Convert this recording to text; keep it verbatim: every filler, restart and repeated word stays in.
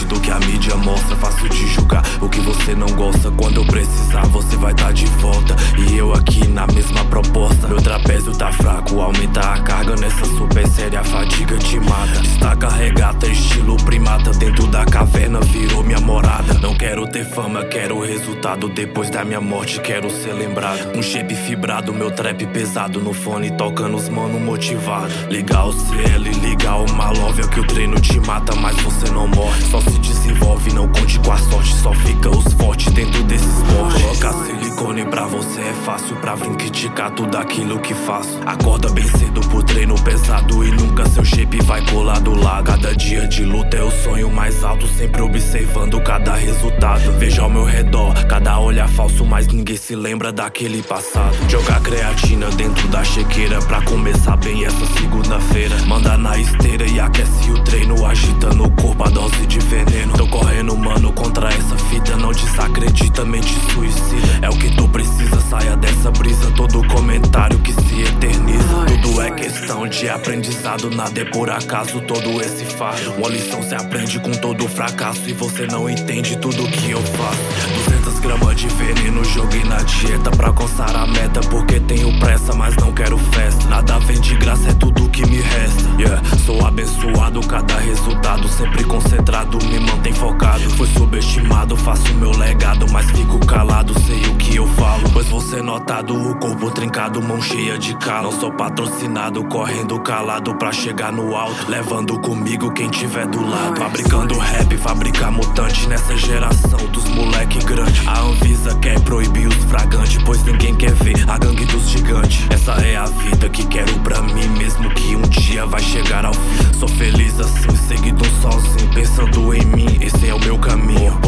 longe do que a mídia mostra. Fácil de julgar o que você não gosta. Quando eu precisar você vai tá de volta, e eu aqui na mesma proposta. Meu trapézio tá fraco, aumenta a carga nessa super série, a fadiga te mata. Destaca regata, estilo primata, dentro da caverna virou minha morada. Não quero ter fama, quero resultado. Depois da minha morte quero ser lembrado. Um shape fibrado, meu trap pesado no fone, tocando os mano motivado. Ligar o C L, ligar o Malóvia, que o treino te mata, mas você não morre. Só se desenvolve, não conte com a sorte. Só fica os fortes dentro desse esporte. Colocar silicone pra você é fácil, pra vir criticar tudo aquilo que faço. Acorda bem cedo pro treino pesado e nunca seu shape vai colar do lado. Cada dia de luta é o sonho mais alto, sempre observando cada resultado. Veja ao meu redor, cada olhar falso, mas ninguém se lembra daquele passado. Jogar creatina dentro da chequeira pra começar bem essa segunda-feira. Manda na esteira e aquece o treino, agita no corpo a dose de veneno. Tô correndo, mano, contra essa fita, não desacredita, mente suicida. É o que tu precisa, saia dessa brisa. Todo comentário que se eterniza. Tudo é questão de aprendizado, nada é por acaso, todo esse fardo. Uma lição se aprende com todo fracasso, e você não entende tudo que eu faço. Duzentas gramas de veneno joguei na dieta pra alcançar a meta, porque tenho pressa, mas não quero festa. Nada vem de graça, é tudo que me resta. Yeah, sou abençoado, cada resultado sempre concentrado, me mantém focado. Fui subestimado, faço meu legado, mas fico calado, sei o que eu falo. Pois vou ser notado, o corpo trincado, mão cheia de calo. Não sou patrocinado, correndo calado pra chegar no alto, levando comigo quem tiver do lado. Fabricando rap, fabricar mutante nessa geração dos moleque grande. A Anvisa quer proibir os fragantes, pois ninguém quer ver a gangue dos gigantes. Essa é a vida que quero pra mim, mesmo que um dia vai chegar ao fim. Sou feliz assim, seguido sozinho, pensando em mim, esse é o meu caminho.